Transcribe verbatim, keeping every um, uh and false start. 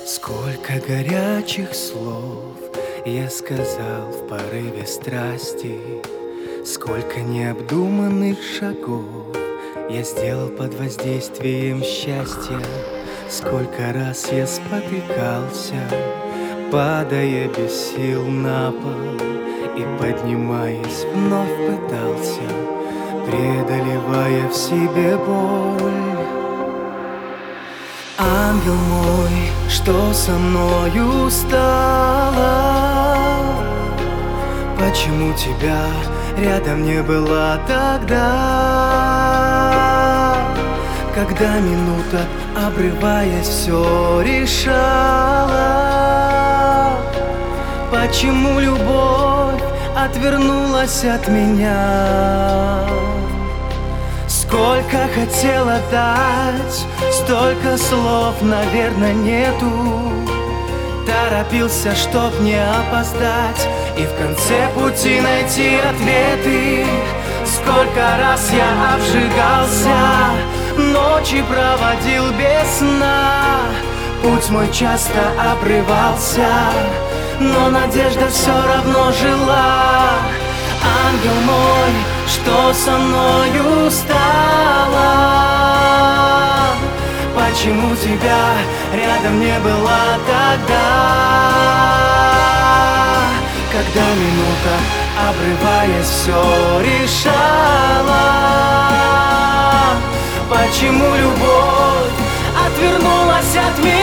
Сколько горячих слов я сказал в порыве страсти, сколько необдуманных шагов я сделал под воздействием счастья, сколько раз я спотыкался, падая без сил на пол, и, поднимаясь, вновь пытался, преодолевая в себе боль. Ангел мой, что со мною стало? Почему тебя рядом не было тогда, когда минута, обрываясь, все решала? Почему любовь отвернулась от меня? Сколько хотела дать, столько слов, наверное, нету. Торопился, чтоб не опоздать, и в конце пути найти ответы. Сколько раз я обжигался, ночи проводил без сна. Путь мой часто обрывался, но надежда все равно жила. Ангел мой, что со мною стало? Почему тебя рядом не было тогда, когда минута, обрываясь, все решала? Почему любовь отвернулась от меня?